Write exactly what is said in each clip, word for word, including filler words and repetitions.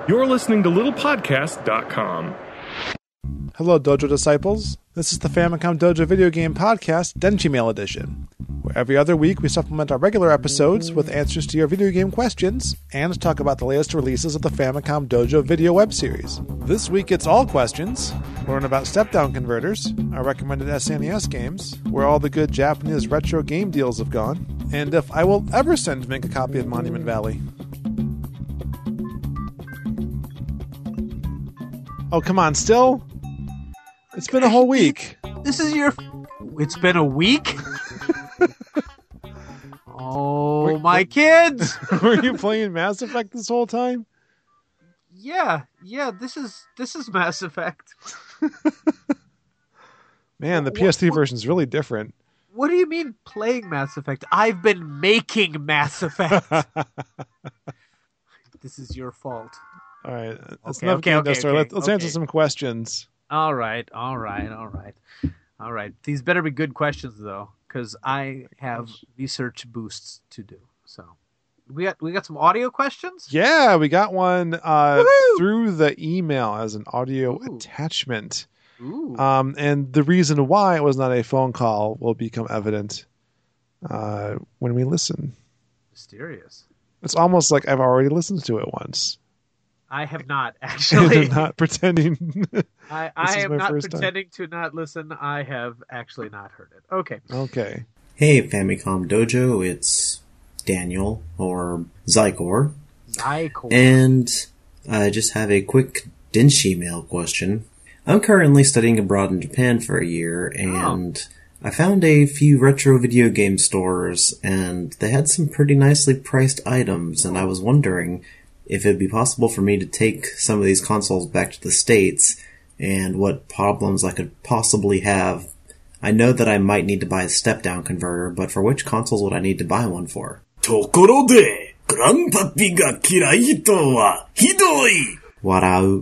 You're listening to little podcast dot com. Hello, Dojo Disciples. This is the Famicom Dojo Video Game Podcast, Denchi Mail Edition, where every other week we supplement our regular episodes with answers to your video game questions and talk about the latest releases of the Famicom Dojo video web series. This week it's all questions. Learn about step-down converters, our recommended S N E S games, where all the good Japanese retro game deals have gone, and if I will ever send Mink a copy of Monument Valley. Oh, come on, still? It's been a whole week. This is your... It's been a week? Oh, my kids! Were you playing Mass Effect this whole time? Yeah, yeah, this is this is Mass Effect. Man, the P S three version is really different. What do you mean playing Mass Effect? I've been making Mass Effect. This is your fault. All right. That's Okay, enough okay, game okay, Dustar. okay, Let, let's okay. answer some questions. All right, all right, all right. All right. These better be good questions, though, because I have research boosts to do. So we got we got some audio questions? Yeah, we got one uh, Woohoo! through the email as an audio Ooh. attachment. Ooh. Um, and the reason why it was not a phone call will become evident uh, when we listen. Mysterious. It's almost like I've already listened to it once. I have not, And actually. I'm not pretending. I, This I is am my not first time. pretending to not listen. I have actually not heard it. Okay. Okay. Hey, Famicom Dojo, it's Daniel, or Zykor, Zycor. and I just have a quick Denshi mail question. I'm currently studying abroad in Japan for a year, and I found a few retro video game stores, and they had some pretty nicely priced items, and I was wondering if it would be possible for me to take some of these consoles back to the States, and what problems I could possibly have. I know that I might need to buy a step-down converter, but for which consoles would I need to buy one for? ところで、グランパピが嫌いとはひどい Warau.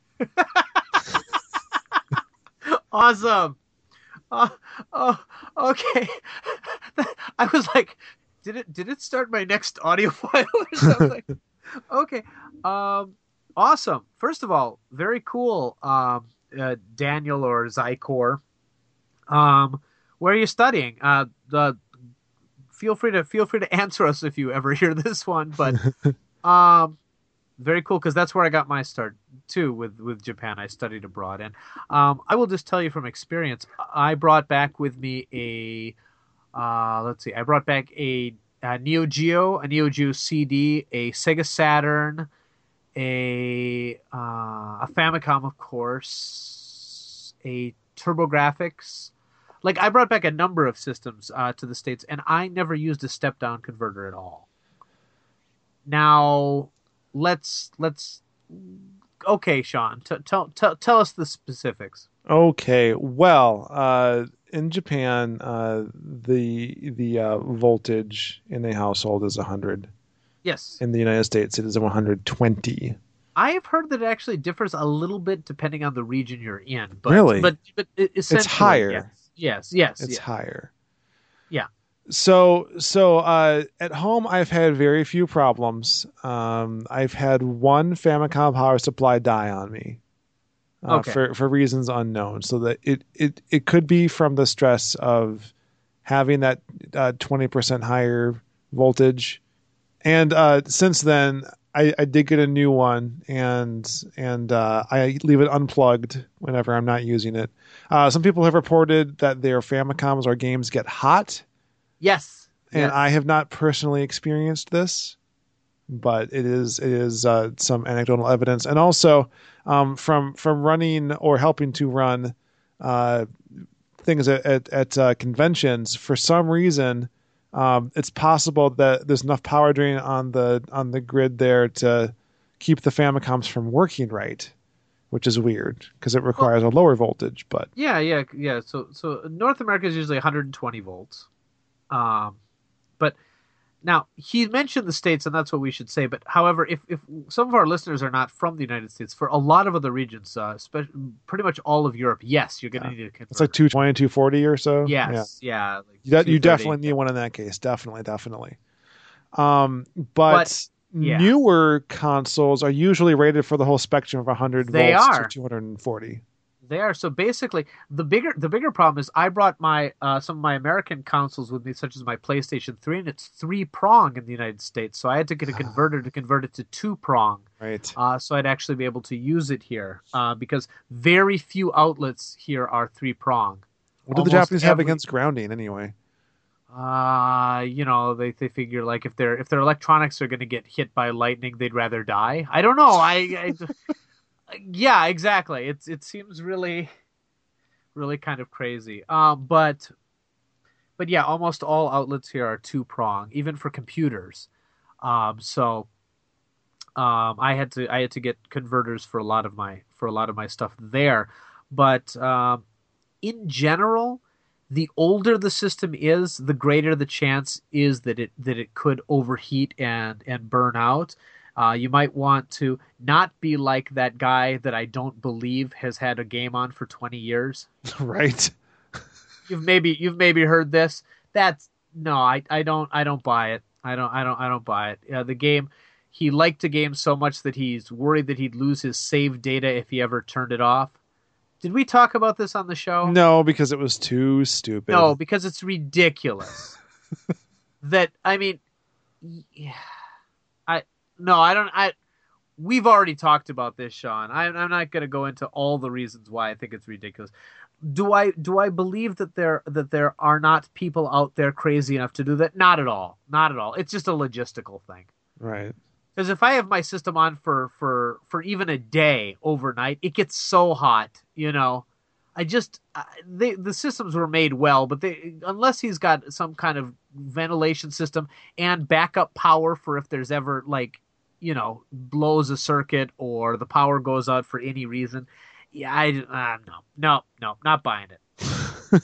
Awesome. Uh, oh, okay. I was like, did it did it start my next audio file or something? Okay. Um, awesome. First of all, very cool, um, uh, Daniel or Zykor. Um, where are you studying? Uh, the feel free to feel free to answer us if you ever hear this one. But um, very cool, because that's where I got my start too with with Japan. I studied abroad, and um, I will just tell you from experience. I brought back with me a uh, let's see. I brought back a. A Neo Geo, a Neo Geo C D, a Sega Saturn, a uh, a Famicom, of course, a TurboGrafx. Like, I brought back a number of systems uh, to the States, and I never used a step-down converter at all. Now, let's let's. Okay, Sean, t- tell tell tell us the specifics. Okay. Well, uh, in Japan, uh, the the uh, voltage in a household is one hundred. Yes. In the United States, it is one hundred twenty. I have heard that it actually differs a little bit depending on the region you're in. But, Really? But, but essentially, It's higher. Yes, yes, yes. It's yes. higher. Yeah. So, so uh, at home, I've had very few problems. Um, I've had one Famicom power supply die on me. Uh, Okay. for, for reasons unknown. So that it, it, it could be from the stress of having that uh, twenty percent higher voltage. And uh, since then, I, I did get a new one, and and uh, I leave it unplugged whenever I'm not using it. Uh, some people have reported that their Famicoms or games get hot, Yes. and yes. I have not personally experienced this, but it is it is uh, some anecdotal evidence. And also um, from from running or helping to run uh, things at at, at uh, conventions, for some reason, um, it's possible that there's enough power drain on the on the grid there to keep the Famicoms from working right, which is weird because it requires a lower voltage. But Yeah, yeah, yeah. So, so North America is usually one hundred twenty volts. Um, but now he mentioned the States, and that's what we should say. But however, if, if some of our listeners are not from the United States, for a lot of other regions, uh, spe- pretty much all of Europe, yes, you're going to Yeah. need a converter. it's like two twenty, two forty or so. Yeah. Yes, yeah. like You, de- you two thirty. definitely need one in that case. Definitely, definitely. Um, but, But Yeah. newer consoles are usually rated for the whole spectrum of one hundred They volts are. to two hundred forty. They are. So basically, the bigger the bigger problem is I brought my uh, some of my American consoles with me, such as my PlayStation three, and it's three prong in the United States. So I had to get a converter to convert it to two prong. Right. Uh, so I'd actually be able to use it here uh, because very few outlets here are three prong. What do the Japanese have against grounding anyway? Uh, you know, they they figure like if their if their electronics are going to get hit by lightning, they'd rather die. I don't know. I, I yeah, exactly. It's it seems really, really kind of crazy. Um, but but yeah, almost all outlets here are two prong, even for computers. Um, so um, I had to I had to get converters for a lot of my for a lot of my stuff there. But um, in general, the older the system is, the greater the chance is that it that it could overheat and and burn out. Uh, you might want to not be like that guy that I don't believe has had a game on for twenty years. Right. You've maybe you've maybe heard this. That's no, I, I don't I don't buy it. I don't I don't I don't buy it. Uh, the game, he liked the game so much that he's worried that he'd lose his save data if he ever turned it off. Did we talk about this on the show? No, because it was too stupid. No, because it's ridiculous. That I mean, yeah, I no, I don't. I we've already talked about this, Sean. I, I'm not going to go into all the reasons why I think it's ridiculous. Do I do I believe that there that there are not people out there crazy enough to do that? Not at all. Not at all. It's just a logistical thing. Right. Because if I have my system on for, for, for even a day overnight, it gets so hot, you know. I just uh, they, the systems were made well, but they unless he's got some kind of ventilation system and backup power for if there's ever like, you know, blows a circuit or the power goes out for any reason. Yeah, I uh, no, no, no, not buying it.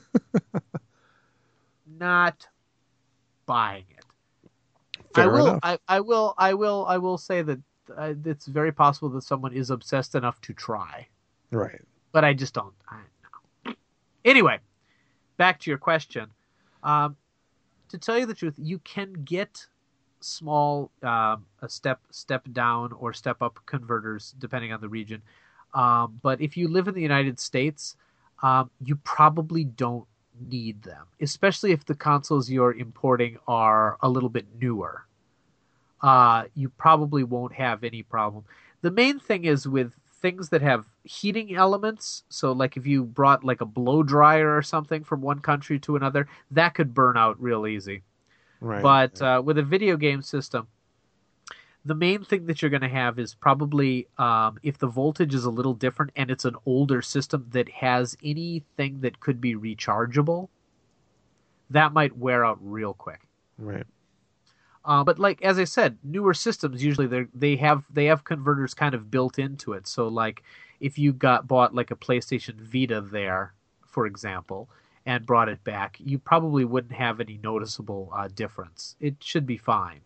Not buying it. Fair I will. enough. I, I will. I will. I will say that uh, it's very possible that someone is obsessed enough to try, Right. but I just don't. I, no. Anyway, back to your question. Um, to tell you the truth, you can get small, um, a step step down or step up converters depending on the region. Um, but if you live in the United States, um, you probably don't need them, especially if the consoles you're importing are a little bit newer. Uh, you probably won't have any problem. The main thing is with things that have heating elements. So like if you brought like a blow dryer or something from one country to another, that could burn out real easy. Right. But uh, with a video game system, the main thing that you're going to have is probably um, if the voltage is a little different and it's an older system that has anything that could be rechargeable, that might wear out real quick. Right. Uh, but like as I said, newer systems usually they they have they have converters kind of built into it. So like if you got bought like a PlayStation Vita there, for example, and brought it back, you probably wouldn't have any noticeable uh, difference. It should be fine.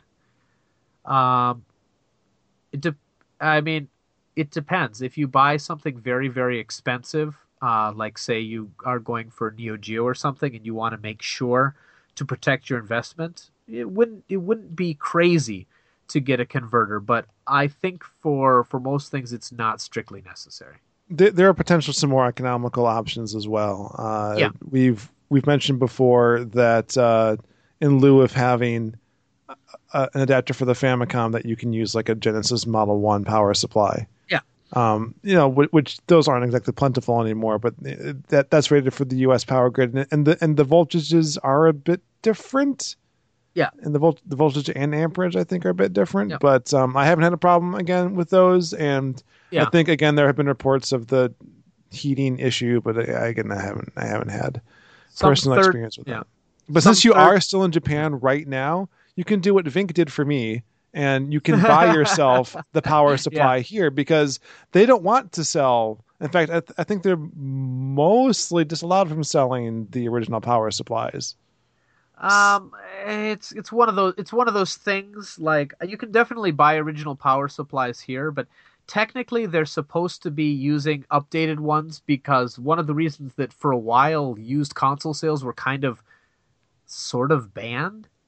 Um, it de- I mean, it depends. If you buy something very very expensive, uh, like say you are going for Neo Geo or something, and you want to make sure to protect your investment, it wouldn't it wouldn't be crazy to get a converter, but I think for for most things it's not strictly necessary. There, there are potential some more economical options as well. Uh, Yeah. We've we've mentioned before that uh, in lieu of having a, an adapter for the Famicom, that you can use like a Genesis Model One power supply. Yeah. Um, you know, which, which those aren't exactly plentiful anymore, but that that's rated for the U S power grid, and, and the and the voltages are a bit different. Yeah. And the volt the voltage and amperage I think are a bit different, Yeah. but um, I haven't had a problem again with those, and Yeah. I think again there have been reports of the heating issue, but I, again I haven't I haven't had Some personal third- experience with yeah. that. But Some since you third- are still in Japan right now, you can do what Vink did for me, and you can buy yourself the power supply Yeah. here, because they don't want to sell. In fact, I, th- I think they're mostly disallowed from selling the original power supplies. Um, it's it's one of those it's one of those things. Like you can definitely buy original power supplies here, but technically they're supposed to be using updated ones, because one of the reasons that for a while used console sales were kind of sort of banned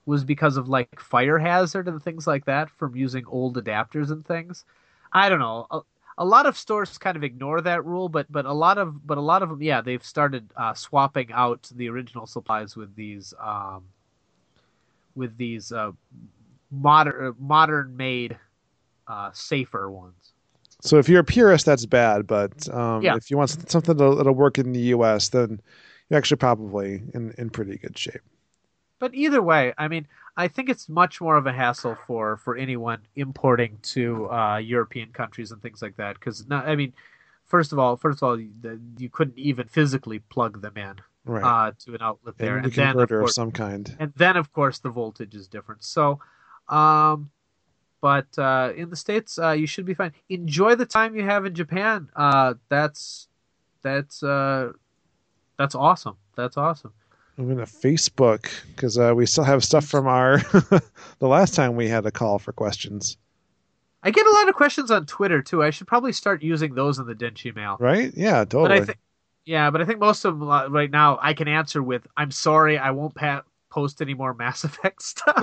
was because of like fire hazard and things like that from using old adapters and things. I don't know. A, a lot of stores kind of ignore that rule, but but a lot of but a lot of them, yeah, they've started uh, swapping out the original supplies with these um, with these uh, modern modern made uh, safer ones. So if you're a purist, that's bad. But um, Yeah. if you want something that'll, that'll work in the U S, then you're actually probably in, in pretty good shape. But either way, I mean, I think it's much more of a hassle for, for anyone importing to uh, European countries and things like that. Because, I mean, first of all, first of all, you, you couldn't even physically plug them in Right. uh, to an outlet there, They need and a then of converter of course, some kind. and then of course the voltage is different. So, um, but uh, in the States, uh, you should be fine. Enjoy the time you have in Japan. Uh, that's that's uh, that's awesome. That's awesome. I'm going to Facebook because uh, we still have stuff from our the last time we had a call for questions. I get a lot of questions on Twitter too. I should probably start using those in the Denchi mail. Right? Yeah, But totally. I think, yeah, but I think most of them uh, right now I can answer with, "I'm sorry, I won't pa- post any more Mass Effect stuff."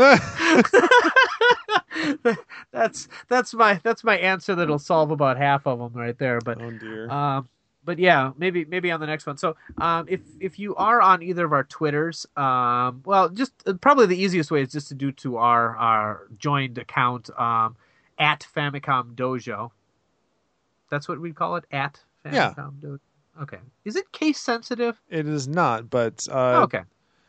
that's that's my that's my answer that'll solve about half of them right there. But Oh dear. um, but yeah, maybe maybe on the next one. So um, if if you are on either of our Twitters, um, well, just uh, probably the easiest way is just to do to our our joined account um, at Famicom Dojo. That's what we call it, at Famicom Yeah. Dojo. Okay. Is it case sensitive? It is not, but uh, Oh, okay.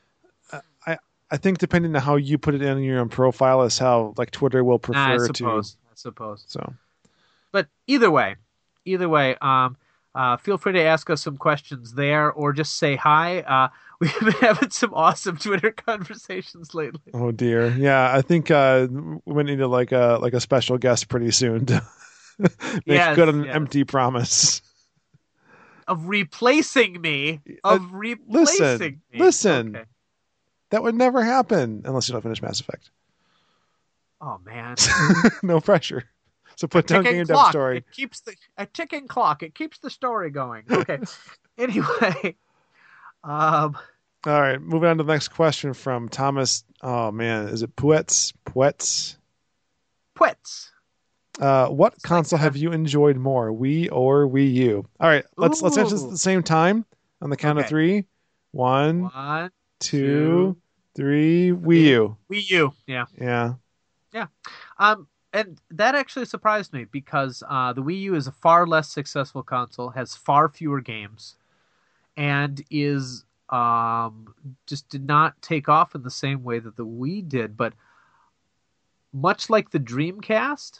I I think depending on how you put it in your own profile is how like Twitter will Nah, I prefer suppose. to. I suppose. So But either way, either way, um, uh, feel free to ask us some questions there, or just say hi. Uh, we've been having some awesome Twitter conversations lately. oh dear, yeah. I think uh, we need to like a like a special guest pretty soon to make Yes, good on an yes. empty promise. Of replacing me. Uh, Of replacing me. listen. Okay. That would never happen unless you don't finish Mass Effect. Oh man. No pressure. So put down ticking Game Dev clock. Story. It keeps the a ticking clock. It keeps the story going. Okay. Anyway, um, All right, moving on to the next question from Thomas. Oh man, is it Puetz? Puetz? Pwets. Uh, what console uh, have you enjoyed more, Wii or Wii U? All right, let's let's answer this at Ooh. the same time on the count of Okay. three. One, One, two, three. Wii U. Wii U. Yeah. Yeah. Um, and that actually surprised me because uh, the Wii U is a far less successful console, has far fewer games, and is um, just did not take off in the same way that the Wii did. But much like the Dreamcast,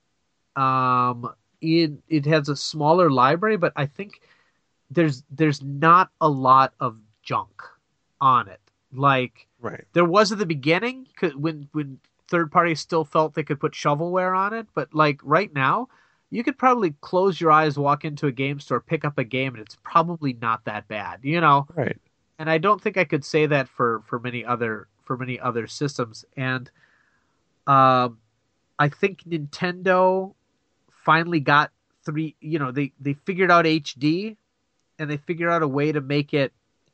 um, it it has a smaller library, but I think there's there's not a lot of junk on it. Like Right. there was at the beginning 'cause when when third parties still felt they could put shovelware on it, but like right now, you could probably close your eyes, walk into a game store, pick up a game, and it's probably not that bad, you know. Right. And I don't think I could say that for for many other for many other systems. And um, I think Nintendo finally got three. You know, they they figured out H D, and they figured out a way to make it.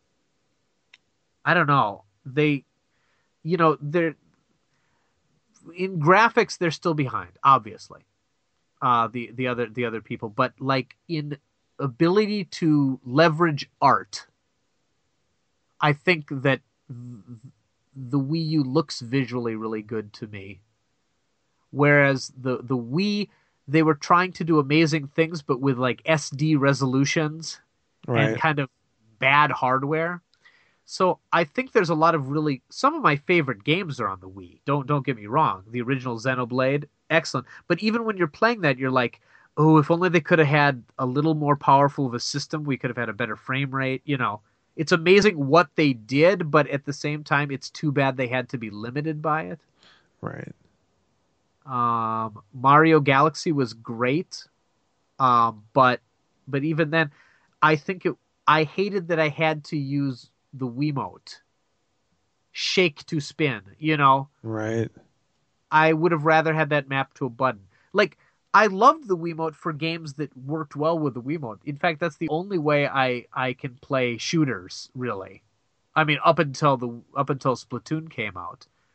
I don't know. They, you know, they're in graphics. They're still behind, obviously. Uh, the the other the other people, but like in ability to leverage art, I think that the Wii U looks visually really good to me. Whereas the the Wii, they were trying to do amazing things, but with like S D resolutions Right. and kind of bad hardware. So I think there's a lot of really some of my favorite games are on the Wii. Don't don't get me wrong. The original Xenoblade, excellent. But even when you're playing that, you're like, oh, if only they could have had a little more powerful of a system, we could have had a better frame rate. You know, it's amazing what they did, but at the same time, it's too bad they had to be limited by it. Right. Um, Mario Galaxy was great, um, but but even then, I think it. I hated that I had to use the Wiimote, shake to spin. You know, Right. I would have rather had that mapped to a button. Like I loved the Wiimote for games that worked well with the Wiimote. In fact, that's the only way I I can play shooters. Really, I mean, up until the up until Splatoon came out.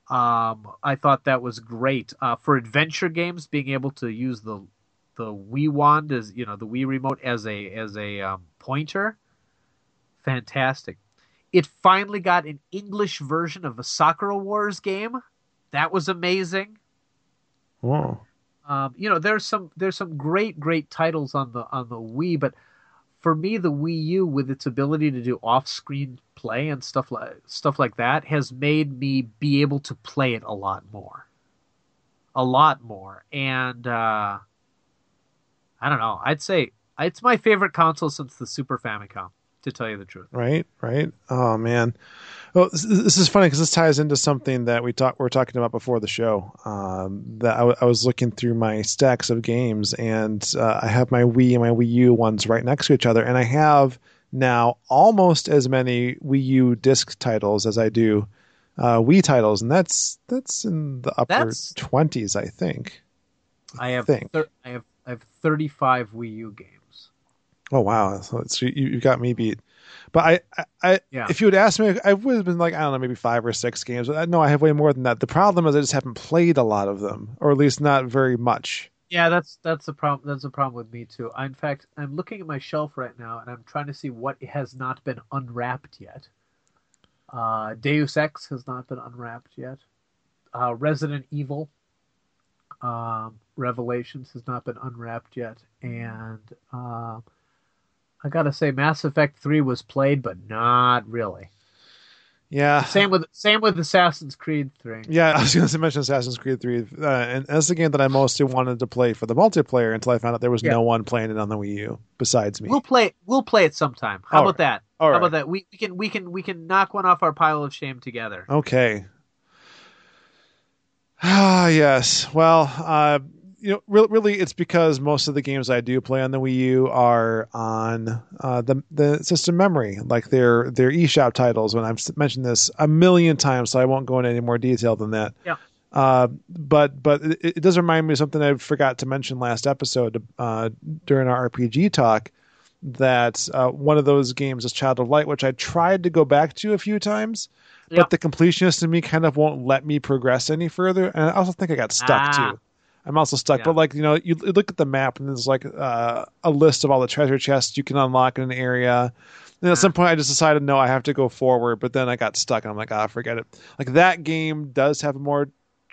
Um, I thought that was great uh, for adventure games. Being able to use the the Wii wand as you know the Wii remote as a as a um, pointer, fantastic. It finally got an English version of a Sakura Wars game. That was amazing. Whoa. Um, you know, there's some there's some great great titles on the on the Wii, but for me, the Wii U, with its ability to do off-screen play and stuff like stuff like that, has made me be able to play it a lot more, a lot more. And uh, I don't know. I'd say it's my favorite console since the Super Famicom, to tell you the truth. Right, right. Oh man. Well, this, this is funny because this ties into something that we talk we were talking about before the show. Um, that I, w- I was looking through my stacks of games, and uh, I have my Wii and my Wii U ones right next to each other, and I have now almost as many Wii U disc titles as I do uh, Wii titles, and that's that's in the upper That's- twenties, I think. I have think. thir- I have I have thirty-five Wii U games. Oh wow! So it's, you you got me beat. But I, I, I Yeah. if you had asked me, I would have been like, I don't know, maybe five or six games. But no, I have way more than that. The problem is I just haven't played a lot of them, or at least not very much. Yeah, that's that's the problem. That's a problem with me too. I, in fact, I'm looking at my shelf right now, and I'm trying to see what has not been unwrapped yet. Uh, Deus Ex has not been unwrapped yet. Uh, Resident Evil um, Revelations has not been unwrapped yet, and uh, I gotta say, Mass Effect three was played, but not really. Yeah. Same with same with Assassin's Creed three. Yeah, I was going to mention Assassin's Creed three, uh, and that's the game that I mostly wanted to play for the multiplayer until I found out there was Yeah. no one playing it on the Wii U besides me. We'll play. We'll play it sometime. How All about that? All How right. about that? We, we can we can we can knock one off our pile of shame together. Okay. Ah, yes. Well, uh, you know, re- really, it's because most of the games I do play on the Wii U are on uh, the the system memory, like they're they're eShop titles. When I've s- mentioned this a million times, so I won't go into any more detail than that. Yeah. Uh, but but it, it does remind me of something I forgot to mention last episode uh, during our R P G talk. That uh, one of those games is Child of Light, which I tried to go back to a few times. Yep. But the completionist in me kind of won't let me progress any further. And I also think I got stuck Ah. too. I'm also stuck. Yeah. But like, you know, you, you look at the map and there's like uh, a list of all the treasure chests you can unlock in an area. And at some point I just decided, no, I have to go forward. But then I got stuck and I'm like, ah, forget it. Like that game does have a more...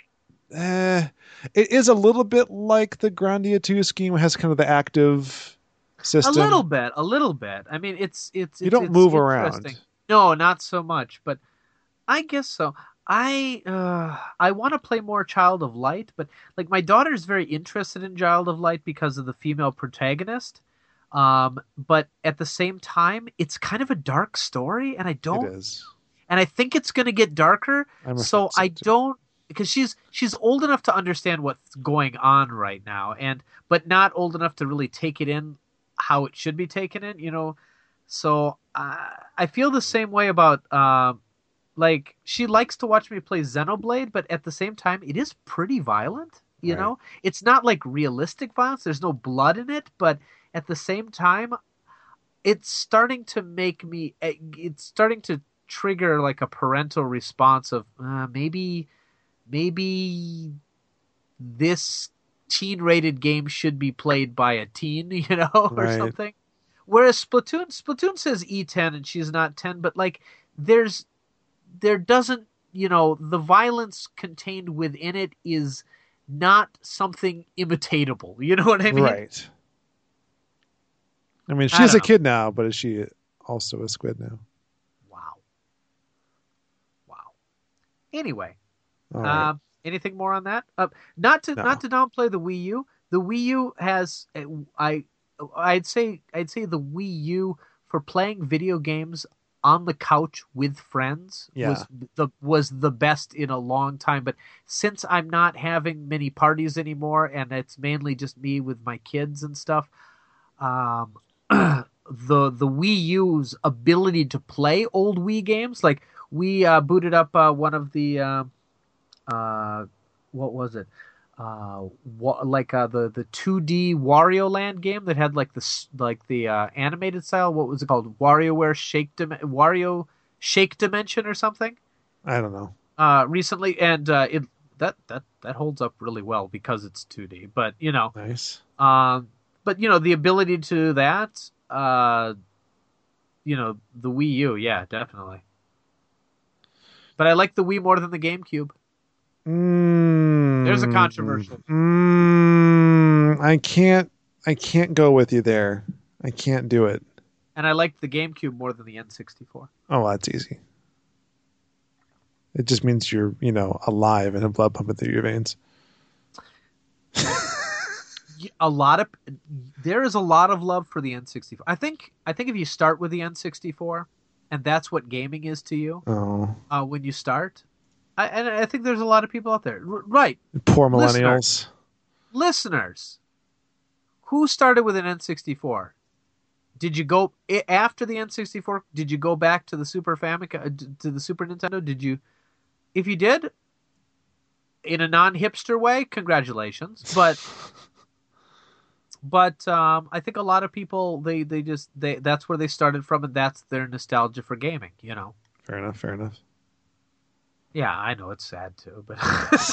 Eh, it is a little bit like the Grandia two scheme. It has kind of the active system. A little bit, a little bit. I mean, it's it's You it's, don't it's move around. interesting. No, not so much. But I guess so. I uh, I want to play more Child of Light, but like my daughter's very interested in Child of Light because of the female protagonist. Um, but at the same time, it's kind of a dark story, and I It don't, is. and I think it's going to get darker. I'm So afraid so, I too. don't, because she's she's old enough to understand what's going on right now, and but not old enough to really take it in how it should be taken in, you know. So uh, I feel the same way about. Uh, Like, she likes to watch me play Xenoblade, but at the same time, it is pretty violent, you Right. know? It's not, like, realistic violence. There's no blood in it, but at the same time, it's starting to make me... It's starting to trigger, like, a parental response of, uh, maybe... Maybe this teen-rated game should be played by a teen, you know, or Right. something. Whereas Splatoon... Splatoon says E ten, and she's not ten, but, like, there's... there doesn't, you know, the violence contained within it is not something imitatable. You know what I mean? Right. I mean, I she's a don't know. kid now, but is she also a squid now? Wow. Wow. Anyway, All right. um, anything more on that? Uh, not to No. not to downplay the Wii U. The Wii U has, uh, I, I'd say, I'd say the Wii U for playing video games on the couch with friends Yeah. was the was the best in a long time. But since I'm not having many parties anymore, and it's mainly just me with my kids and stuff, um, the the Wii U's ability to play old Wii games, like we uh, booted up uh, one of the uh, uh, what was it? Uh, wa- like uh, the the two D Wario Land game that had like the s- like the uh, animated style. What was it called? WarioWare Shake Dim- Wario Shake Dimension or something. I don't know. uh, recently, and uh, it that that that holds up really well because it's two D. But you know, Nice. um, but you know the ability to do that, uh, you know, the Wii U, yeah, definitely. But I like the Wii more than the GameCube. Mm, There's a controversial. Mm, I can't. I can't go with you there. I can't do it. And I liked the GameCube more than the N sixty-four. Oh, that's easy. It just means you're, you know, alive and have blood pumping through your veins. A lot of there is a lot of love for the N sixty-four. I think I think if you start with the N sixty-four, and that's what gaming is to you, Oh, uh, when you start, I, and I think there's a lot of people out there, R- right? poor Listener. millennials. Listeners, who started with an N sixty-four? Did you go after the N sixty-four? Did you go back to the Super Famicom, to the Super Nintendo? Did you? If you did, in a non-hipster way, congratulations. But but um, I think a lot of people they, they just they that's where they started from, and that's their nostalgia for gaming. You know. Fair enough. Fair enough. Yeah, I know it's sad too, but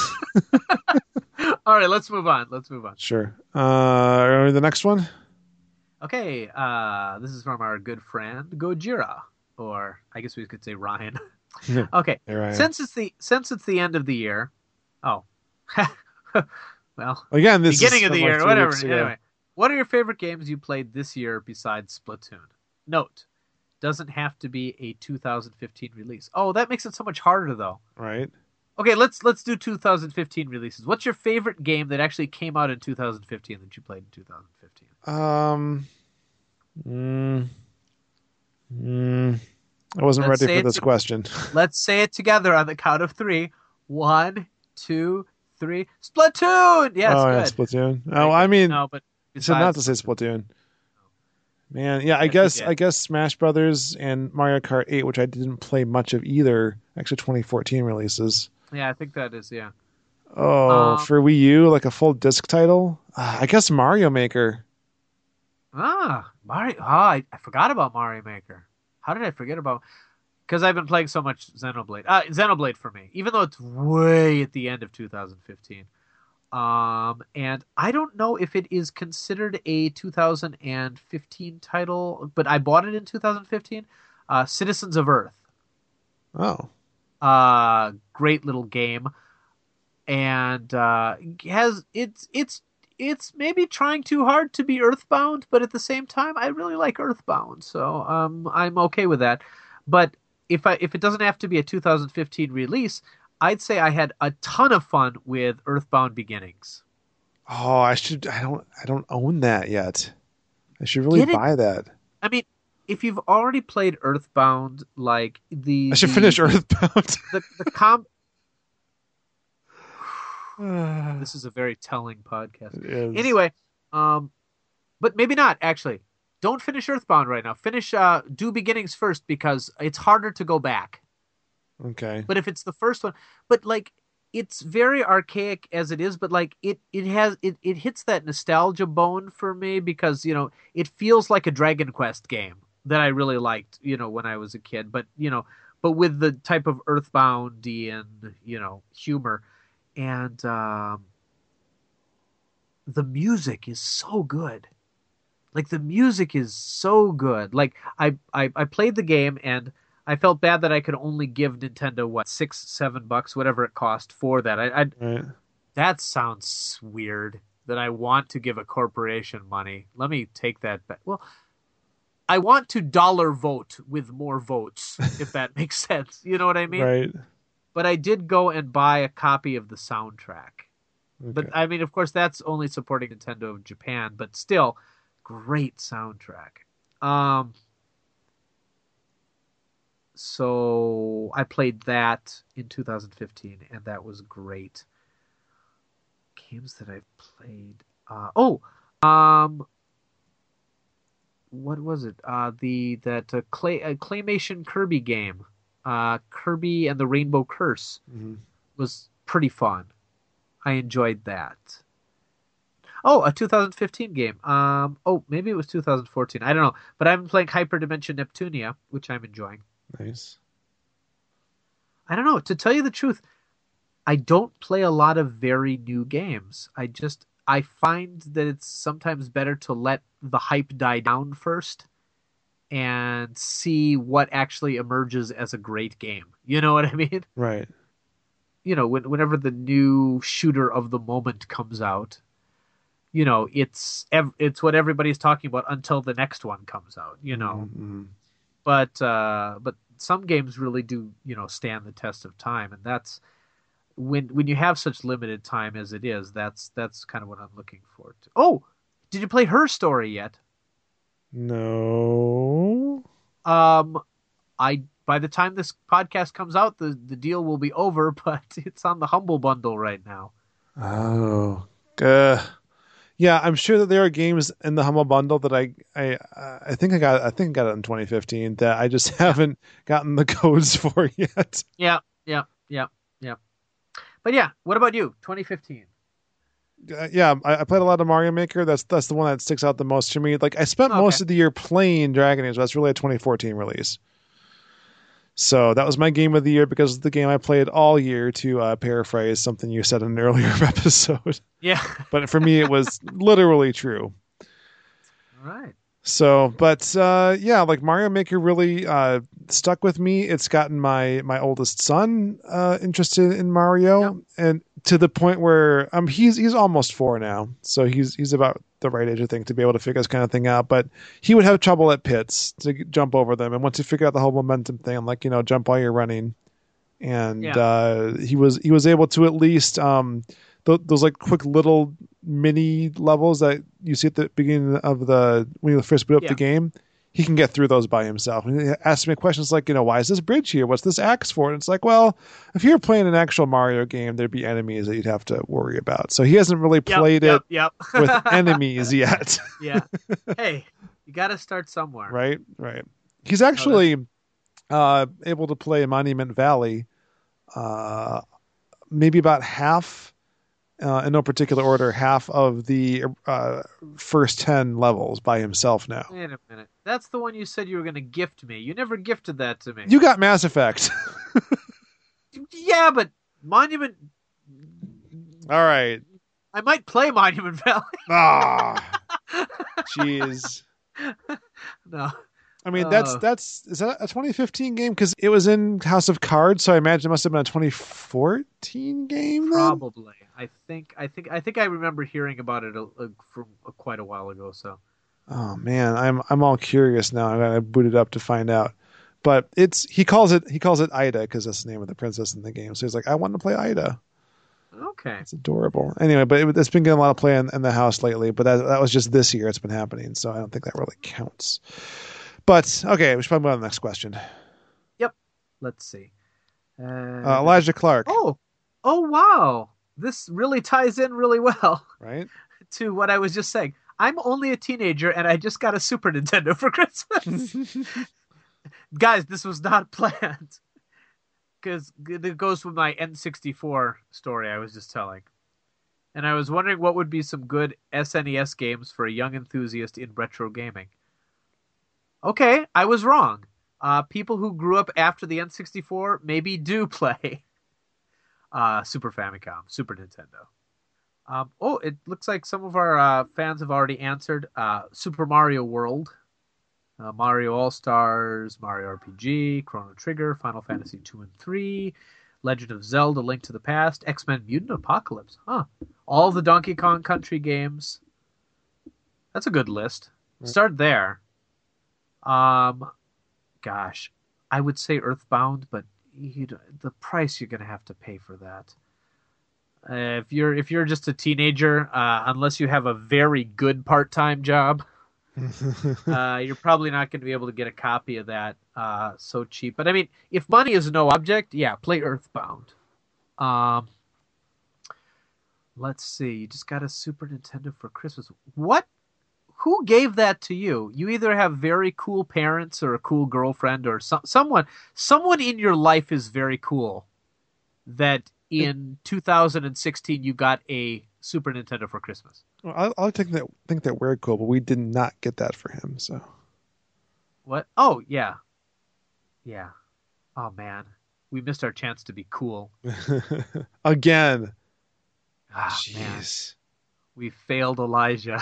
all right, let's move on. Let's move on. Sure. Uh, the next one. Okay, uh, this is from our good friend Gojira, or I guess we could say Ryan. Okay, Hey, Ryan. since it's the since it's the end of the year, oh, well, Again, this beginning is of the from, like, year, three whatever. weeks ago. Anyway, what are your favorite games you played this year besides Splatoon? Note, doesn't have to be a two thousand fifteen release. Oh, that makes it so much harder, though. Right. Okay, let's let's do two thousand fifteen releases. What's your favorite game that actually came out in two thousand fifteen that you played in two thousand fifteen? Um. Mm, mm, I wasn't Let's ready say for this it's- question. Let's say it together on the count of three. One, two, three. Splatoon! Yes, oh, yeah, good. Splatoon. Oh, I mean, no, but you said not to besides- say Splatoon. Man, yeah, I Yes, you guess did. I guess Smash Brothers and Mario Kart eight, which I didn't play much of either, actually twenty fourteen releases. Yeah, I think that is, yeah. Oh, Um, for Wii U, like a full disc title? Uh, I guess Mario Maker. Ah, Mario. Ah, I, I forgot about Mario Maker. How did I forget about? Because I've been playing so much Xenoblade. Uh, Xenoblade for me, even though it's way at the end of two thousand fifteen. Um, and I don't know if it is considered a two thousand fifteen title, but I bought it in two thousand fifteen. Uh, Citizens of Earth. Oh, Uh, great little game, and uh, has it's it's it's maybe trying too hard to be Earthbound, but at the same time, I really like Earthbound, so um, I'm okay with that. But if I if it doesn't have to be a two thousand fifteen release, I'd say I had a ton of fun with Earthbound Beginnings. oh, I should. I don't. I don't own that yet. I should really Get it? buy that. I mean, if you've already played Earthbound, like the I should the- finish Earthbound. the the comp. This is a very telling podcast. It is. Anyway, um, but maybe not actually. Don't finish Earthbound right now. Finish uh, do Beginnings first because it's harder to go back. Okay. But if it's the first one, but like it's very archaic as it is, but like it it has it, it hits that nostalgia bone for me because you know it feels like a Dragon Quest game that I really liked, you know, when I was a kid. But you know, but with the type of Earthbound-y and you know humor, and um, the music is so good. Like the music is so good. Like I, I, I played the game and I felt bad that I could only give Nintendo what six, seven bucks, whatever it cost for that. I, I Right. that sounds weird. That I want to give a corporation money. Let me take that back. Well, I want to dollar vote with more votes, if that makes sense. You know what I mean? Right. But I did go and buy a copy of the soundtrack. But Okay. I mean, of course, that's only supporting Nintendo of Japan. But still, great soundtrack. Um, so I played that in two thousand fifteen, and that was great. Games that I've played. Uh, oh, um, what was it? Uh, the that uh, clay uh, claymation Kirby game, uh, Kirby and the Rainbow Curse, Mhm. was pretty fun. I enjoyed that. Oh, a two thousand fifteen game. Um, oh, maybe it was two thousand fourteen. I don't know. But I've been playing Hyperdimension Neptunia, which I'm enjoying. Nice. I don't know. To tell you the truth, I don't play a lot of very new games. I just I find that it's sometimes better to let the hype die down first and see what actually emerges as a great game. You know what I mean? Right. You know, when, whenever the new shooter of the moment comes out, you know, it's ev- it's what everybody's talking about until the next one comes out. You know, Mm-hmm. but uh, but some games really do, you know, stand the test of time, and that's when when you have such limited time as it is. That's that's kind of what I'm looking forward to. Oh, did you play Her Story yet? No. Um, I by the time this podcast comes out, the the deal will be over, but it's on the Humble Bundle right now. Oh. Uh, yeah, I'm sure that there are games in the Humble Bundle that I I uh, I think I got I think I got it in twenty fifteen that I just haven't gotten the codes for yet. Yeah, yeah, yeah, yeah. But yeah, what about you? twenty fifteen. Uh, yeah, I, I played a lot of Mario Maker. That's that's the one that sticks out the most to me. Like I spent Okay. most of the year playing Dragon Age. That's really a twenty fourteen release. So that was my game of the year because it's the game I played all year, to uh, paraphrase something you said in an earlier episode. Yeah. But for me, it was literally true. All right. So, but uh, yeah, like Mario Maker really uh, stuck with me. It's gotten my my oldest son uh, interested in Mario, Yep. and to the point where um he's he's almost four now, so he's he's about the right age, I think, to be able to figure this kind of thing out. But he would have trouble at pits to g- jump over them, and once you figure out the whole momentum thing, I'm like, you know, jump while you're running, and Yeah. uh, he was he was able to at least um th- those like quick little mini levels that you see at the beginning of the when you first boot up Yeah. the game. He can get through those by himself. And he asks me questions like, you know, why is this bridge here? What's this axe for? And it's like, well, if you're playing an actual Mario game, there'd be enemies that you'd have to worry about. So he hasn't really Yep, played yep, it Yep. with enemies yet. Yeah. Hey, you got to start somewhere. Right, right. He's actually uh, able to play Monument Valley, uh, maybe about half, uh, in no particular order, half of the uh, first ten levels by himself now. Wait a minute. That's the one you said you were going to gift me. You never gifted that to me. You got Mass Effect. Yeah, but Monument. All right. I might play Monument Valley. Ah, jeez. No. I mean, that's Uh. that's is that a twenty fifteen game? Because it was in House of Cards, so I imagine it must have been a twenty fourteen game. Then? Probably. I think. I think. I think I remember hearing about it a, a, from a, quite a while ago. So. Oh man, I'm I'm all curious now. I gotta boot it up to find out. But it's he calls it he calls it Ida because that's the name of the princess in the game. So he's like, I want to play Ida. Okay. It's adorable. Anyway, but it, it's been getting a lot of play in, in the house lately. But that that was just this year. It's been happening, so I don't think that really counts. But okay, we should probably move on to the next question. Yep. Let's see. Uh, Uh, Elijah Clark, Oh. Oh wow. This really ties in really well right? to what I was just saying. I'm only a teenager and I just got a Super Nintendo for Christmas. Guys, this was not planned. Because it goes with my N sixty-four story I was just telling. And I was wondering what would be some good S N E S games for a young enthusiast in retro gaming. Okay, I was wrong. Uh, people who grew up after the N sixty-four maybe do play uh, Super Famicom, Super Nintendo. Um, oh, it looks like some of our uh, fans have already answered. Uh, Super Mario World, uh, Mario All-Stars, Mario R P G, Chrono Trigger, Final Fantasy two and three, Legend of Zelda, Link to the Past, X-Men Mutant Apocalypse. Huh. All the Donkey Kong Country games. That's a good list. Start there. Um, gosh, I would say Earthbound, but you the price you're going to have to pay for that. Uh, if you're if you're just a teenager, uh, unless you have a very good part-time job, uh, you're probably not going to be able to get a copy of that uh, so cheap. But I mean, if money is no object, yeah, play Earthbound. Um, let's see. You just got a Super Nintendo for Christmas. What? Who gave that to you? You either have very cool parents or a cool girlfriend or so- someone. Someone in your life is very cool. That in two thousand sixteen you got a Super Nintendo for Christmas. Well, I, I think that think that we're cool, but we did not get that for him. So What? Oh yeah, yeah. Oh man, we missed our chance to be cool. Again. Ah, man. Jeez. We failed Elijah.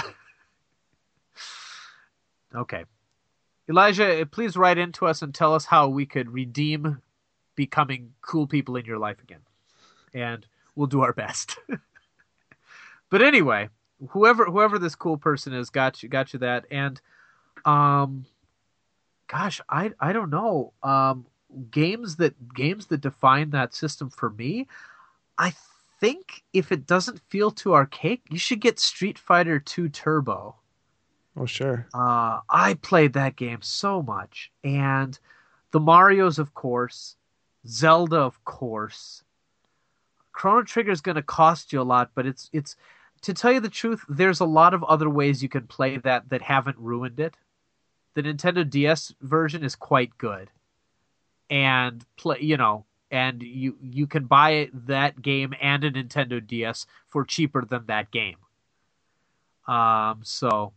Okay. Elijah, please write into us and tell us how we could redeem becoming cool people in your life again. And we'll do our best. But anyway, whoever whoever this cool person is got you got you that. And um gosh, I I don't know. Um games that games that define that system for me, I think if it doesn't feel too archaic, you should get Street Fighter two Turbo. Oh, sure. Uh, I played that game so much. And the Marios, of course. Zelda, of course. Chrono Trigger is going to cost you a lot, but it's it's to tell you the truth, there's a lot of other ways you can play that that haven't ruined it. The Nintendo D S version is quite good. And play, you know, and you you can buy that game and a Nintendo D S for cheaper than that game. Um, so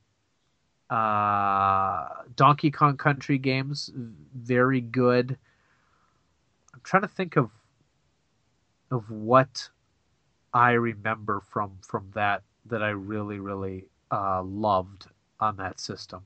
uh, Donkey Kong Country games, very good. I'm trying to think of of what I remember from from that that I really really uh, loved on that system.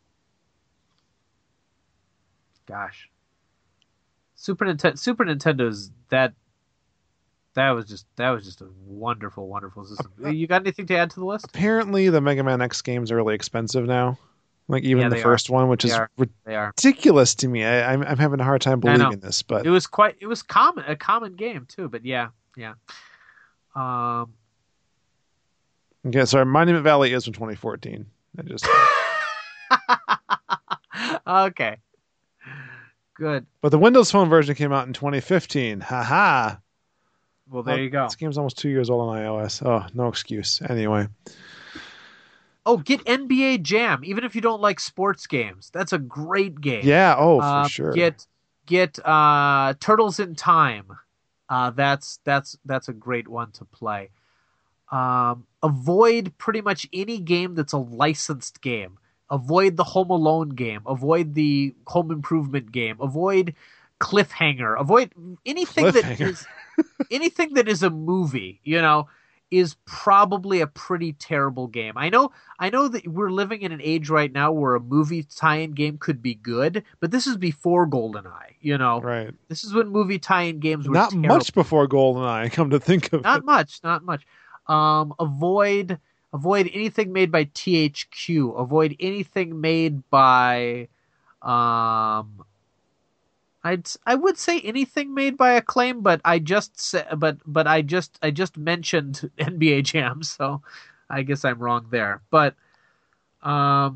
Gosh. Super Nintendo, Super Nintendo's that that was just that was just a wonderful, wonderful system. You got anything to add to the list? Apparently, the Mega Man X games are really expensive now. Like even Yeah, the they first one, which They is are. They are. ridiculous to me. I, I'm I'm having a hard time I know. believing this, but It was quite. It was common, a common game too. But yeah, yeah. Um. okay. Sorry, Monument Valley is from twenty fourteen. I just Okay. Good. but the Windows Phone version came out in twenty fifteen. Ha ha. Well, there you go. This game's almost two years old on iOS. Oh, no excuse. Anyway. Oh, get N B A Jam. Even if you don't like sports games, that's a great game. Yeah. Oh, for Uh, sure. Get get uh, Turtles in Time. Uh, that's that's that's a great one to play. Um, avoid pretty much any game that's a licensed game. Avoid the Home Alone game. Avoid the Home Improvement game. Avoid Cliffhanger. Avoid anything that Cliffhanger. is anything that is a movie. You know, is probably a pretty terrible game. I know. I know that we're living in an age right now where a movie tie-in game could be good, but this is before GoldenEye. You know, Right. this is when movie tie-in games were Not terrible. much before GoldenEye, come to think of Not it. much, not much. Um, avoid avoid anything made by T H Q. Avoid anything made by, um, I'd I would say anything made by Acclaim, but I just sa- but but I just I just mentioned N B A Jam, so I guess I'm wrong there. But um,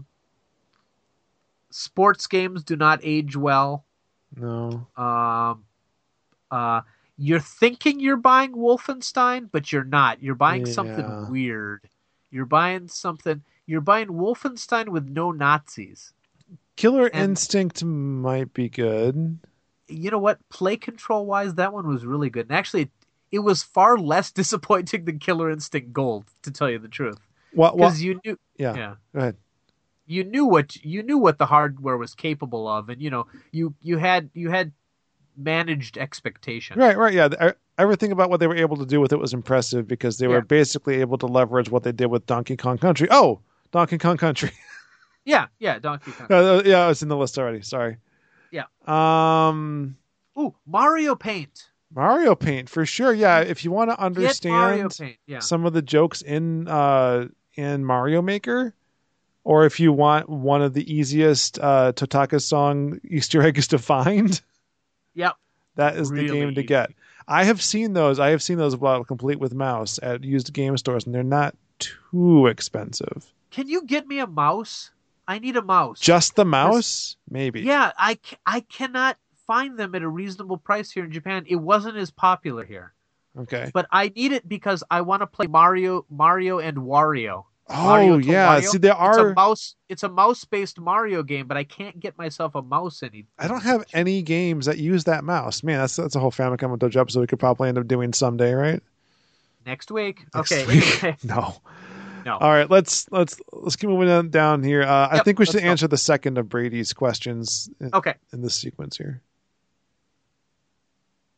sports games do not age well. No. Um, uh, you're thinking you're buying Wolfenstein, but you're not. You're buying Yeah. something weird. You're buying something. You're buying Wolfenstein with no Nazis. Killer And- Instinct might be good. You know what? Play control wise, that one was really good. And actually, it, it was far less disappointing than Killer Instinct Gold, to tell you the truth, What? What? because you knew. Yeah. Yeah. Go ahead. You knew what you knew what the hardware was capable of, and you know you you had you had managed expectation. Right. Right. Yeah. The- Everything about what they were able to do with it was impressive because they Yeah. were basically able to leverage what they did with Donkey Kong Country. Oh, Donkey Kong Country. Yeah, yeah, Donkey Kong. Uh, yeah, it's in the list already. Sorry. Yeah. Um, Ooh, Mario Paint. Mario Paint for sure. Yeah, if you want to Get Mario understand Paint. Yeah. some of the jokes in uh in Mario Maker, or if you want one of the easiest uh Totaka song Easter eggs to find, Yep. that is the Really game to easy. get. I have seen those. I have seen those about complete with mouse at used game stores, and they're not too expensive. Can you get me a mouse? I need a mouse. Just the mouse, maybe. Yeah, I, ca- I cannot find them at a reasonable price here in Japan. It wasn't as popular here, Okay. but I need it because I want to play Mario, Mario and Wario. Oh Mario to yeah. Wario. See, there It's are. a mouse. It's a mouse-based Mario game, but I can't get myself a mouse any. I don't have any games that use that mouse. Man, that's that's a whole Famicom Dojo episode we could probably end up doing someday, right? Next week. Next okay. week. Anyway, No. no. All right, let's let's let's keep moving on down here. Uh, I Yep, think we should let's go. answer the second of Brady's questions in, Okay. in this sequence here.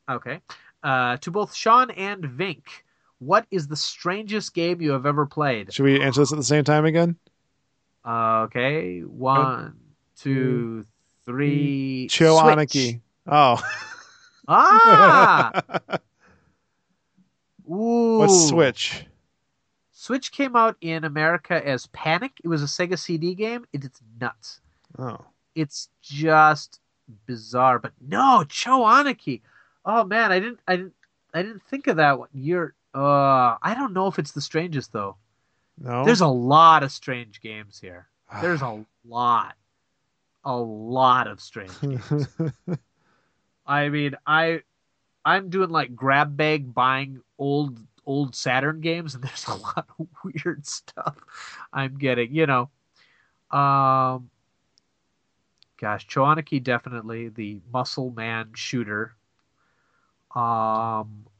Okay. Uh, to both Sean and Vink, what is the strangest game you have ever played? Should we answer this at the same time again? Uh, okay. One, two, three. Cho Switch. Aniki. Oh. Ah! Ooh. What's Switch? Switch came out in America as Panic. It was a Sega C D game. It, it's nuts. Oh. It's just bizarre. But no, Cho Aniki. Oh man, I didn't, I didn't, I didn't think of that one. You're, uh, I don't know if it's the strangest though. No. There's a lot of strange games here. There's a lot, a lot of strange games. I mean, I, I'm doing like grab bag buying old, old Saturn games, and there's a lot of weird stuff I'm getting. You know, um, gosh, Cho Aniki definitely the Muscle Man shooter. Um,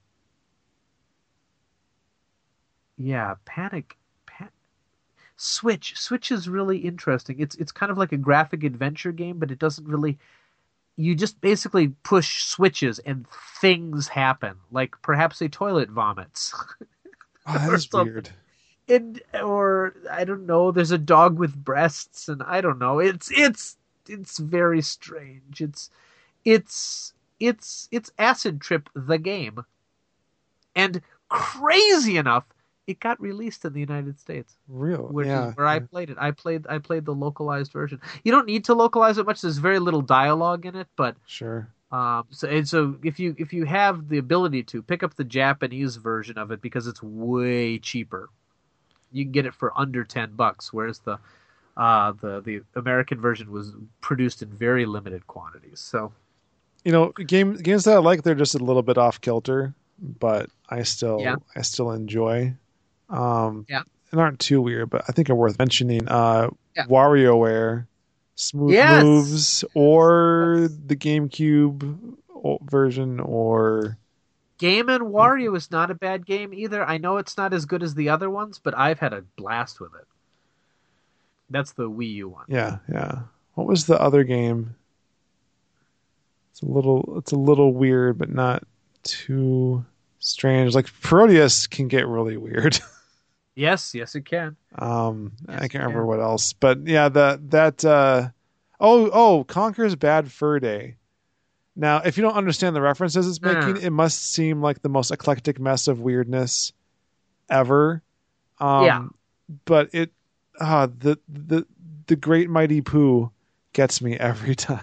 yeah, Panic. Pan- Switch. Switch is really interesting. It's it's kind of like a graphic adventure game, but it doesn't really. You just basically push switches and things happen. Like perhaps a toilet vomits. Oh, that is weird. And or I don't know. There's a dog with breasts, and I don't know. It's it's it's very strange. It's it's. It's it's Acid Trip the game, and crazy enough, it got released in the United States. Real, which yeah. is where I played it. I played I played the localized version. You don't need to localize it much. There's very little dialogue in it, but Sure. um. So and so if you if you have the ability to pick up the Japanese version of it because it's way cheaper, you can get it for under ten bucks. Whereas the uh the the American version was produced in very limited quantities. So. You know, game games that I like, they're just a little bit off kilter, but I still Yeah. I still enjoy. Um, Yeah. and aren't too weird, but I think are worth mentioning. Uh, Yeah. WarioWare, Smooth Yes! Moves, or the GameCube o- version, or Game and Wario is not a bad game either. I know it's not as good as the other ones, but I've had a blast with it. That's the Wii U one. yeah, yeah. What was the other game? It's a little, it's a little weird, but not too strange. Like Proteus can get really weird. Yes, yes, it can. Um, Yes, I can't it remember can. what else, but yeah, that that uh, oh oh, Conker's Bad Fur Day. Now, if you don't understand the references it's No, no, making, no. it must seem like the most eclectic mess of weirdness ever. Um, Yeah. but it, uh, the the the Great Mighty Pooh gets me every time.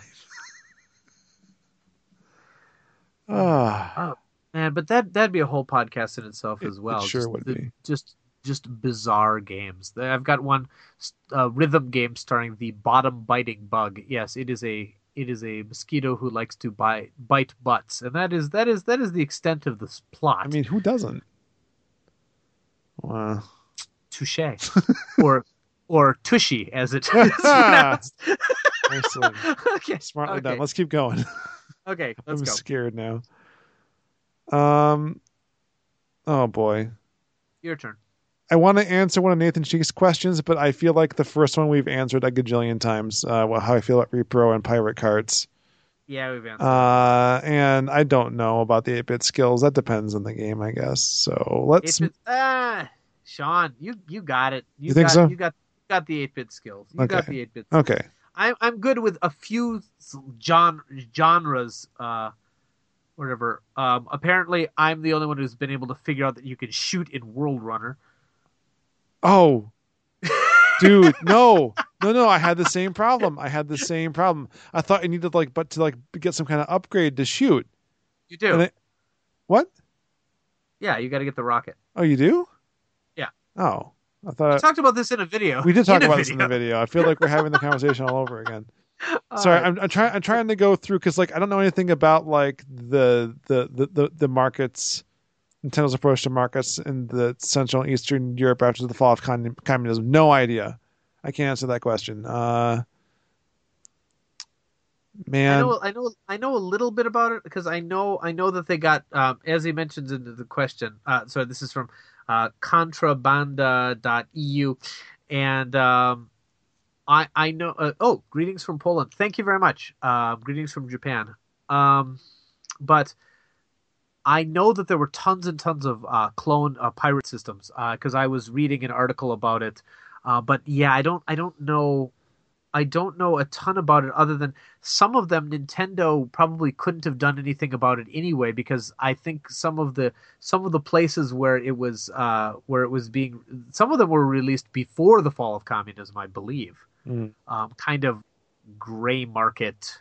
Ah, Oh man, but that that'd be a whole podcast in itself It- as it well. sure just would the- be. Just just bizarre games. I've got one uh, rhythm game starring the bottom biting bug. Yes, it is a it is a mosquito who likes to bite bite butts, and that is that is that is the extent of this plot. I mean, who doesn't? Wow. touche, or or tushy as it is pronounced. Nicely. Okay, Smartly okay. done. Let's keep going. Okay, let's I'm go. scared now. Um. Oh boy. Your turn. I want to answer one of Nathan Sheik's questions, but I feel like the first one we've answered a gajillion times. Uh, well, how I feel about Repro and Pirate Carts. Yeah, we've answered. Uh, and I don't know about the eight-bit skills. That depends on the game, I guess. So let's. eight-bit, ah, Sean, you you got it. You, You think got, so? You got you got the eight-bit skills. You got Okay. the eight-bit. Okay. I'm I'm good with a few genre, genres. Uh, whatever. Um, apparently, I'm the only one who's been able to figure out that you can shoot in World Runner. Oh, dude, no, no, no. I had the same problem. I had the same problem. I thought I needed like, but to like get some kind of upgrade to shoot. You do. And I- what? Yeah, you got to get the rocket. Oh, you do? Yeah. Oh, I We thought talked about this in a video. we did talk In a about this in the video. I feel like we're having the conversation all over again. All Sorry, right. I'm, I'm trying. I'm trying to go through because like I don't know anything about like the the the the, the markets, Nintendo's approach to markets in the Central and Eastern Europe after the fall of con- communism. No idea. I can't answer that question. Uh, I man, know, I know, I know a little bit about it because I know, I know that they got, um, as he mentions in the question. Uh, sorry, this is from uh, contrabanda dot e u, and um, I, I know. Uh, oh, greetings from Poland. Thank you very much. Uh, greetings from Japan. Um, but I know that there were tons and tons of uh, clone uh, pirate systems because uh, I was reading an article about it. Uh, but yeah, I don't, I don't know, I don't know a ton about it other than some of them Nintendo probably couldn't have done anything about it anyway because I think some of the some of the places where it was uh, where it was being, some of them were released before the fall of communism, I believe. Mm. Um, kind of gray market.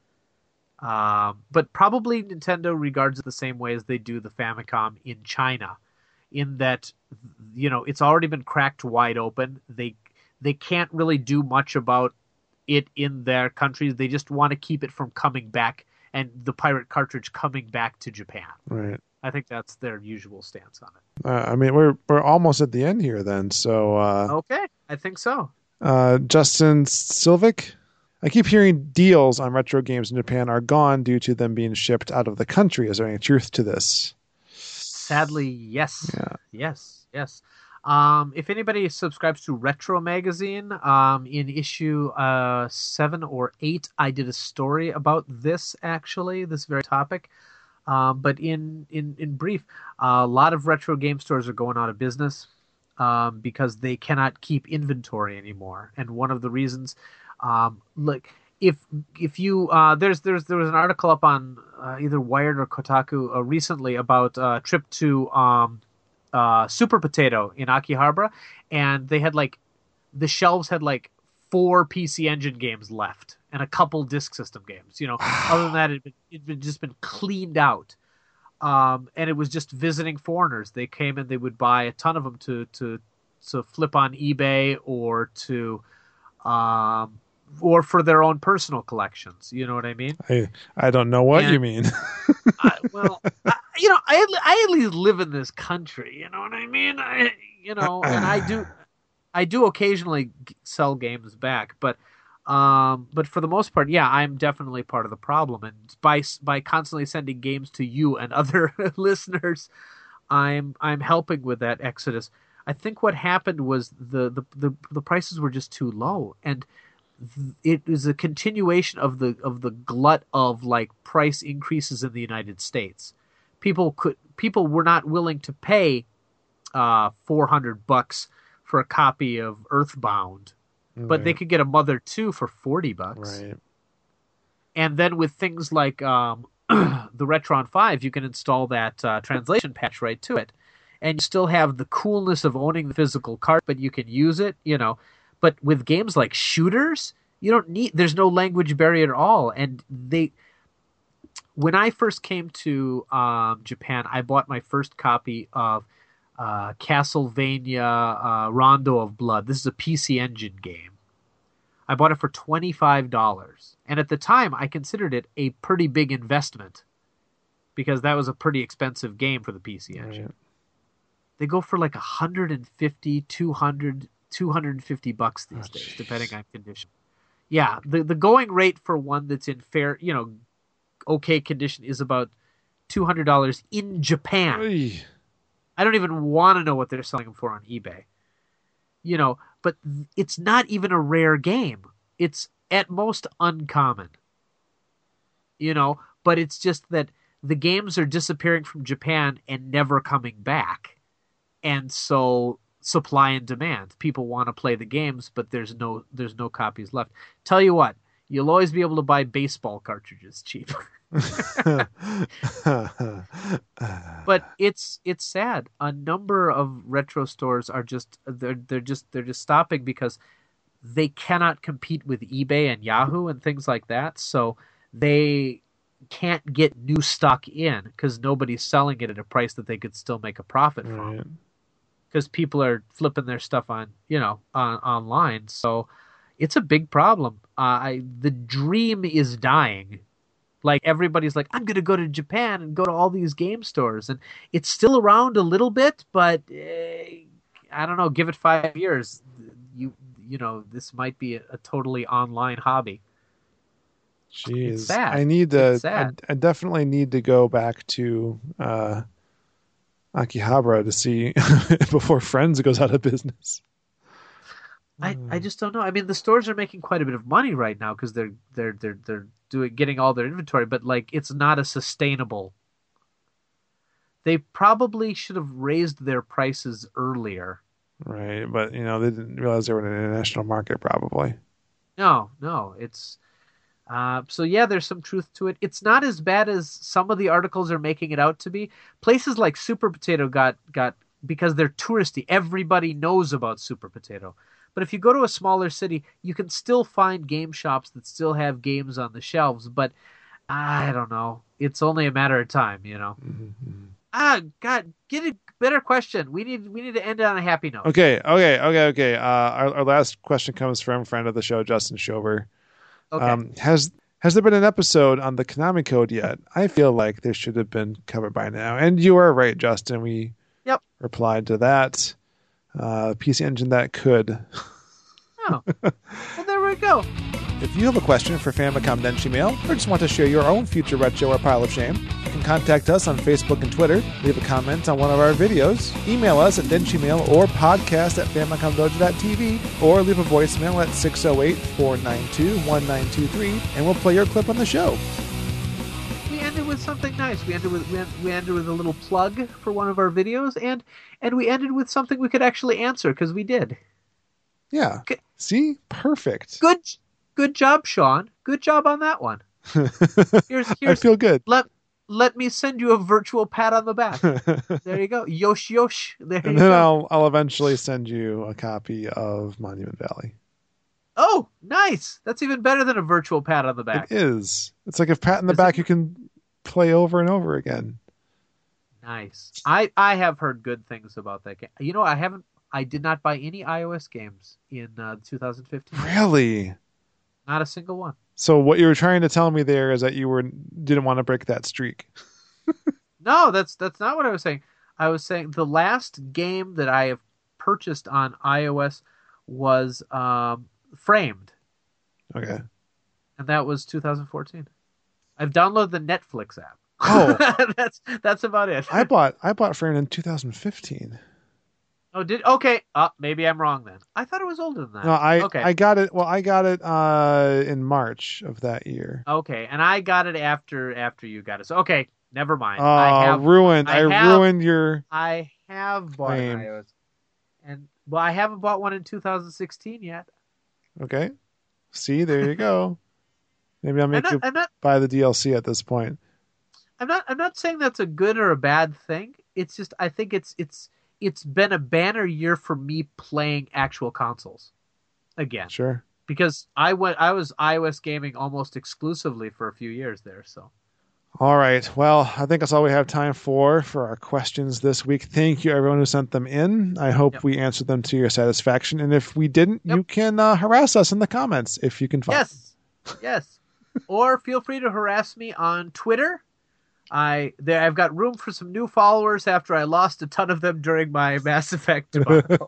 Um, but probably Nintendo regards it the same way as they do the Famicom in China, in that, you know, it's already been cracked wide open. They they can't really do much about it in their countries. They just want to keep it from coming back and the pirate cartridge coming back to Japan. Right. I think that's their usual stance on it. Uh, I mean, we're we're almost at the end here then. So uh, okay, I think so. Uh, Justin Silvic. I keep hearing deals on retro games in Japan are gone due to them being shipped out of the country. Is there any truth to this? Sadly, yes. Yeah. Yes, yes. Um, if anybody subscribes to Retro Magazine, um, in issue uh, seven or eight, I did a story about this, actually, this very topic. Um, but in, in, in brief, uh, a lot of retro game stores are going out of business um, because they cannot keep inventory anymore. And one of the reasons... Um, look, if if you uh, there's there's there was an article up on uh, either Wired or Kotaku uh, recently about a uh, trip to um, uh, Super Potato in Akihabara, and they had like the shelves had like four P C Engine games left and a couple disk system games. You know, other than that, it it had just been cleaned out, um, and it was just visiting foreigners. They came and they would buy a ton of them to to to flip on eBay or to um. or for their own personal collections. You know what I mean? I I don't know what and, you mean. I, well, I, you know, I, I at least live in this country. You know what I mean? I, you know, and I do, I do occasionally sell games back, but, um, but for the most part, yeah, I'm definitely part of the problem. And by by constantly sending games to you and other listeners, I'm I'm helping with that exodus. I think what happened was the the the, the prices were just too low, and it is a continuation of the of the glut of like price increases in the United States. People could people were not willing to pay uh, four hundred bucks for a copy of Earthbound, right. But they could get a Mother two for forty bucks. Right. And then with things like um, the Retron five, you can install that uh, translation patch right to it, and you still have the coolness of owning the physical card, but you can use it, you know. But with games like shooters, you don't need, there's no language barrier at all. And they, when I first came to um, Japan, I bought my first copy of uh, Castlevania uh, Rondo of Blood. This is a P C Engine game. I bought it for twenty-five dollars. And at the time, I considered it a pretty big investment because that was a pretty expensive game for the P C Engine. Right. They go for like one hundred fifty, two hundred two hundred fifty bucks these oh, days, geez. Depending on condition. Yeah, the the going rate for one that's in fair, you know, okay condition is about two hundred dollars in Japan. Oy. I don't even want to know what they're selling them for on eBay. You know, but it's not even a rare game. It's at most uncommon. You know, but it's just that the games are disappearing from Japan and never coming back. And so supply and demand. People want to play the games, but there's no there's no copies left. Tell you what, you'll always be able to buy baseball cartridges cheap. But it's it's sad. A number of retro stores are just they're they're just they're just stopping because they cannot compete with eBay and Yahoo and things like that. So they can't get new stock in because nobody's selling it at a price that they could still make a profit from. Right. Because people are flipping their stuff on, you know, on, online. So it's a big problem. Uh, I, the dream is dying. Like everybody's like, I'm going to go to Japan and go to all these game stores. And it's still around a little bit, but uh, I don't know, give it five years. You you know, this might be a, a totally online hobby. Jeez. It's sad. I need to, it's sad. I, I definitely need to go back to uh, Akihabara to see before Friends goes out of business. I, I just don't know. I mean, the stores are making quite a bit of money right now because they're they're they're they're doing getting all their inventory, but like it's not a sustainable. they probably should have raised their prices earlier. Right, but you know they didn't realize they were in an international market, probably. No, no, it's uh, so yeah. There's some truth to it. It's not as bad as some of the articles are making it out to be. Places like Super Potato got got because they're touristy. Everybody knows about Super Potato. But if you go to a smaller city, you can still find game shops that still have games on the shelves. But I don't know. It's only a matter of time, you know. Mm-hmm. Ah, God, get a better question. We need we need to end it on a happy note. Okay, okay, okay, okay. Uh, our, our last question comes from friend of the show, Justin Schober. Okay. Um, has has there been an episode on the Konami Code yet? I feel like there should have been covered by now. And you are right, Justin. We yep. replied to that. Uh, P C Engine that could. Oh, well, there we go. If you have a question for Famicom Denshi Mail or just want to share your own future retro or pile of shame, you can contact us on Facebook and Twitter, leave a comment on one of our videos, email us at denchimail or podcast at famicom dojo dot t v, or leave a voicemail at six oh eight, four nine two, one nine two three, and we'll play your clip on the show. We ended with something nice. We ended with we, end, we ended with a little plug for one of our videos, and and we ended with something we could actually answer because we did. Yeah. Okay. See? Perfect. Good. Good job, Sean. Good job on that one. Here's, here's, I feel good. Let let me send you a virtual pat on the back. There you go. Yosh yosh. There and you then go. I'll I'll eventually send you a copy of Monument Valley. Oh, nice. That's even better than a virtual pat on the back. It is. It's like if pat in the Is back it? you can play over and over again. Nice. I, I have heard good things about that game. You know, I haven't. I did not buy any iOS games in uh, two thousand fifteen. Really? Not a single one. So what you were trying to tell me there is that you were didn't want to break that streak. No, that's that's not what I was saying. I was saying the last game that I have purchased on iOS was um, Framed, Okay. and that was two thousand fourteen. I've downloaded the Netflix app. Oh. that's that's about it. I bought I bought Framed in two thousand fifteen. Oh, did okay? Uh, maybe I'm wrong then. I thought it was older than that. No, I okay. I got it. Well, I got it uh, in March of that year. Okay, and I got it after after you got it. So okay, never mind. Oh, I have ruined! I, I have, ruined your. I have bought Lame. an iOS, and well, I haven't bought one in two thousand sixteen yet. Okay. See, there you go. Maybe I'll make I'm you not, I'm not. buy the D L C at this point. I'm not. I'm not saying that's a good or a bad thing. It's just I think it's it's it's been a banner year for me playing actual consoles again. Sure. Because I went. I was iOS gaming almost exclusively for a few years there. So. All right. Well, I think that's all we have time for for our questions this week. Thank you, everyone who sent them in. I hope Yep. we answered them to your satisfaction. And if we didn't, Yep. you can uh, harass us in the comments if you can find. Yes, yes. Or feel free to harass me on Twitter. I there I've got room for some new followers after I lost a ton of them during my Mass Effect debacle.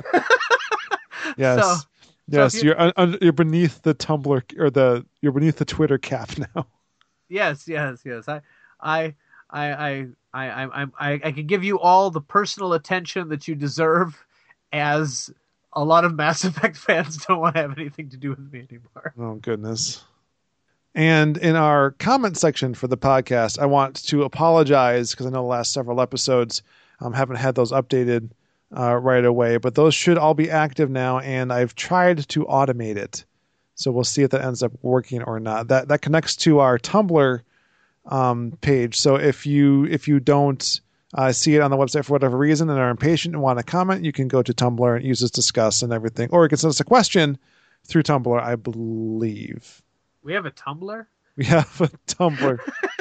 Yes. So, yes. if you- you're un- un- you're beneath the Tumblr or the you're beneath the Twitter cap now. yes, yes, yes. I, I, I, I, I, I, I, I can give you all the personal attention that you deserve, as a lot of Mass Effect fans don't want to have anything to do with me anymore. Oh, goodness. And in our comment section for the podcast, I want to apologize because I know the last several episodes um, haven't had those updated uh, right away, but those should all be active now, and I've tried to automate it. So we'll see if that ends up working or not. That that connects to our Tumblr um, page. So if you if you don't uh, see it on the website for whatever reason and are impatient and want to comment, you can go to Tumblr and use this discuss and everything, or you can send us a question through Tumblr, I believe. We have a Tumblr? We have a Tumblr.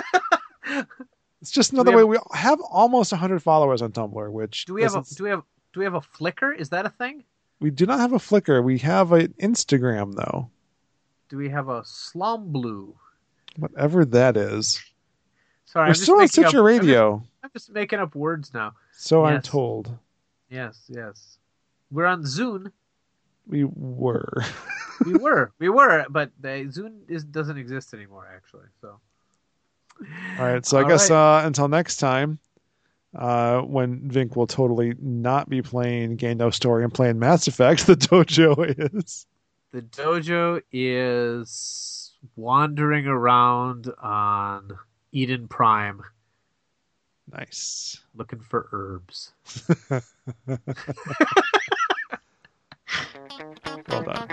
It's just another we way. have- We have almost one hundred followers on Tumblr, which Do we have a doesn't- do we have do we have a Flickr? Is that a thing? we do not have a Flickr. We have an Instagram, though. Do we have a Slumblue? Whatever that is. Sorry, We're I'm just still on making up- Stitcher I'm just- Radio, I'm just making up words now. so I'm Yes. told. Yes, yes. We're on Zune. We were. We were, we were, but the Zune is doesn't exist anymore, actually. So, All right, so I All guess right. uh, until next time, uh, when Vink will totally not be playing Game No Story and playing Mass Effect, the dojo is. the dojo is wandering around on Eden Prime. Nice. Looking for herbs. Well done.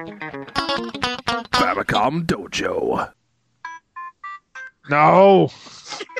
Famicom Dojo. No.